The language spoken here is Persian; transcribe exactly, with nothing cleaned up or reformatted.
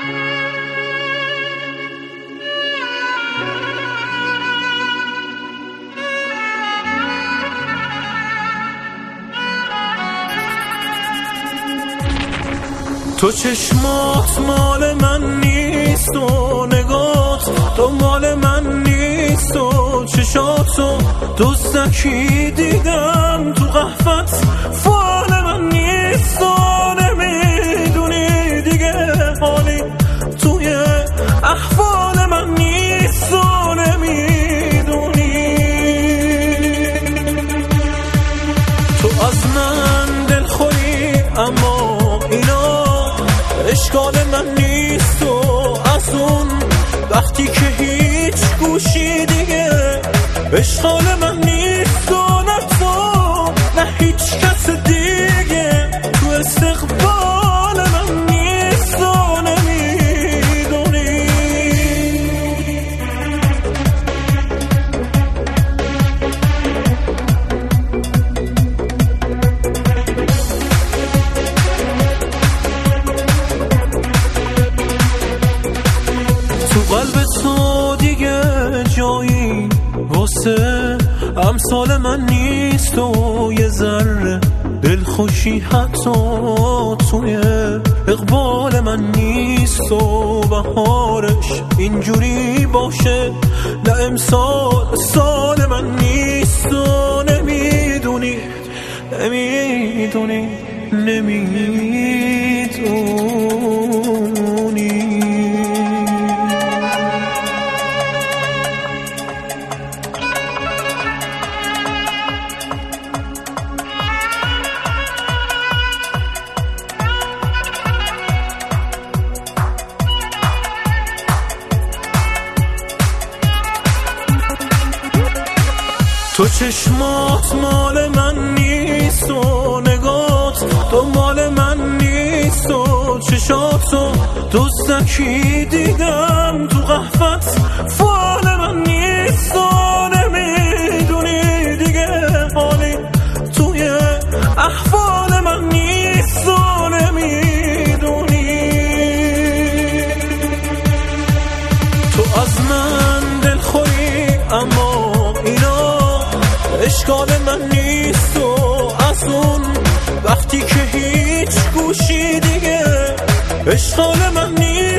تو چشمات مال من نیست و نگات تو مال من نیست و چشاتو دزدکی دیدم تو قهوت فال من نیست و نمیدونی دیگه حالی توی احوال من نیست و نمیدونی تو از من دلخوری اما اینا اشکال من نیست و از اون وقتی که هیچ گوشی دیگه اشکال من نیست و نه تو نه هیچ کس دیگه تو استقبال من نیست و نمیدونی تو قلب تو دیگه جایی واسه امثال من نیست و یه ذره دلخوشی حتی توی اقبال من نیست و بهارش اینجوری باشه نه امسال سال من نیست و نمیدونی نمیدونی نمیدونی تو چشمات مال من نیست و نگات تو مال من نیست و چشاتو دزدکی دیدم تو قهوت فال من نیست و نمیدونی دیگه حالی توی احوال من نیست و نمیدونی تو از من دلخوری اما اشکال من نیست و از اون وقتی که هیچ گوشی دیگه اشکال من نیست